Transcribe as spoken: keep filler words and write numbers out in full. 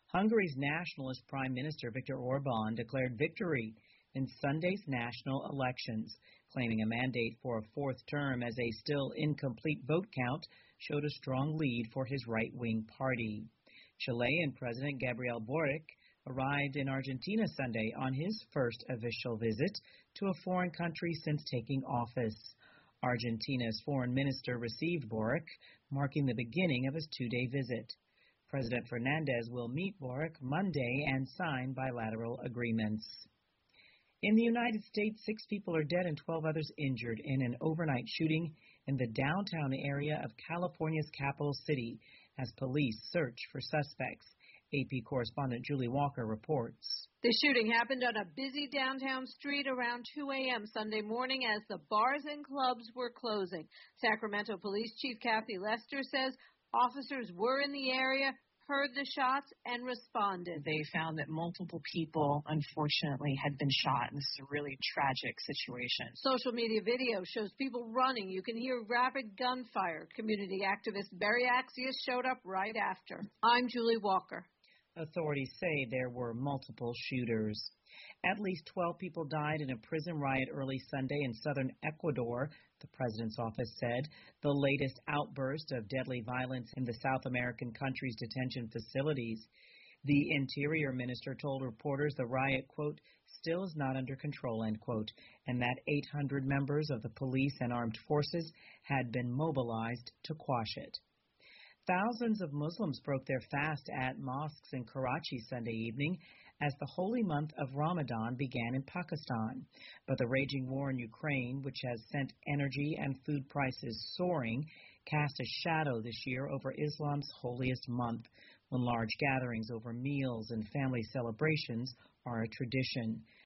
Hungary's nationalist Prime Minister Viktor Orban declared victory in Sunday's national elections, claiming a mandate for a fourth term as a still incomplete vote count showed a strong lead for his right-wing party. Chilean President Gabriel Boric arrived in Argentina Sunday on his first official visit to a foreign country since taking office. Argentina's foreign minister received Boric, marking the beginning of his two-day visit. President Fernandez will meet Boric Monday and sign bilateral agreements. In the United States, six people are dead and twelve others injured in an overnight shooting in the downtown area of California's capital city as police search for suspects. A P correspondent Julie Walker reports. The shooting happened on a busy downtown street around two a.m. Sunday morning as the bars and clubs were closing. Sacramento Police Chief Kathy Lester says officers were in the area, heard the shots, and responded. They found that multiple people, unfortunately, had been shot, and this is a really tragic situation. Social media video shows people running. You can hear rapid gunfire. Community activist Barry Axius showed up right after. I'm Julie Walker. Authorities say there were multiple shooters. At least twelve people died in a prison riot early Sunday in southern Ecuador, the president's office said, the latest outburst of deadly violence in the South American country's detention facilities. The Interior Minister told reporters the riot, quote, still is not under control, end quote, and that eight hundred members of the police and armed forces had been mobilized to quash it. Thousands of Muslims broke their fast at mosques in Karachi Sunday evening as the holy month of Ramadan began in Pakistan. But the raging war in Ukraine, which has sent energy and food prices soaring, cast a shadow this year over Islam's holiest month, when large gatherings over meals and family celebrations are a tradition.